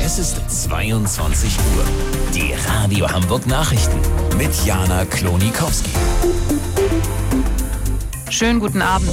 Es ist 22 Uhr. Die Radio Hamburg Nachrichten mit Jana Klonikowski. Schönen guten Abend.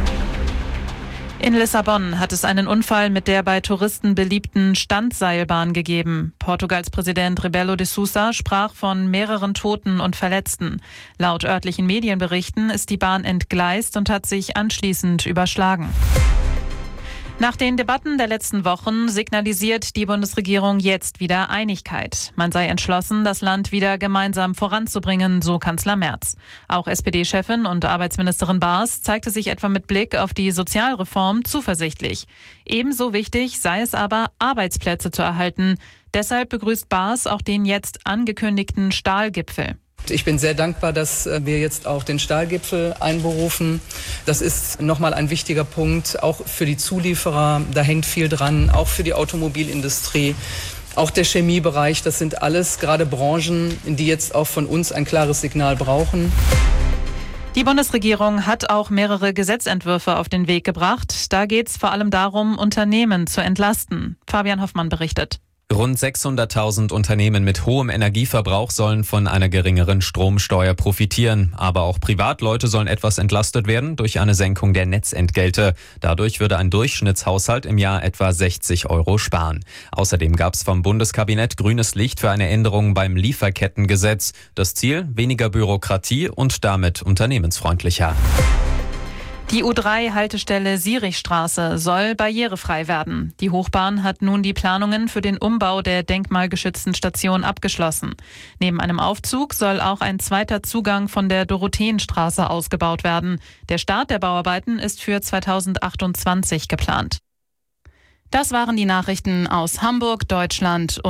In Lissabon hat es einen Unfall mit der bei Touristen beliebten Standseilbahn gegeben. Portugals Präsident Rebelo de Sousa sprach von mehreren Toten und Verletzten. Laut örtlichen Medienberichten ist die Bahn entgleist und hat sich anschließend überschlagen. Nach den Debatten der letzten Wochen signalisiert die Bundesregierung jetzt wieder Einigkeit. Man sei entschlossen, das Land wieder gemeinsam voranzubringen, so Kanzler Merz. Auch SPD-Chefin und Arbeitsministerin Baas zeigte sich etwa mit Blick auf die Sozialreform zuversichtlich. Ebenso wichtig sei es aber, Arbeitsplätze zu erhalten. Deshalb begrüßt Baas auch den jetzt angekündigten Stahlgipfel. Ich bin sehr dankbar, dass wir jetzt auch den Stahlgipfel einberufen. Das ist nochmal ein wichtiger Punkt, auch für die Zulieferer. Da hängt viel dran, auch für die Automobilindustrie, auch der Chemiebereich. Das sind alles gerade Branchen, die jetzt auch von uns ein klares Signal brauchen. Die Bundesregierung hat auch mehrere Gesetzentwürfe auf den Weg gebracht. Da geht es vor allem darum, Unternehmen zu entlasten. Fabian Hoffmann berichtet. Rund 600.000 Unternehmen mit hohem Energieverbrauch sollen von einer geringeren Stromsteuer profitieren. Aber auch Privatleute sollen etwas entlastet werden durch eine Senkung der Netzentgelte. Dadurch würde ein Durchschnittshaushalt im Jahr etwa 60 € sparen. Außerdem gab es vom Bundeskabinett grünes Licht für eine Änderung beim Lieferkettengesetz. Das Ziel: weniger Bürokratie und damit unternehmensfreundlicher. Die U3-Haltestelle Sierichstraße soll barrierefrei werden. Die Hochbahn hat nun die Planungen für den Umbau der denkmalgeschützten Station abgeschlossen. Neben einem Aufzug soll auch ein zweiter Zugang von der Dorotheenstraße ausgebaut werden. Der Start der Bauarbeiten ist für 2028 geplant. Das waren die Nachrichten aus Hamburg, Deutschland.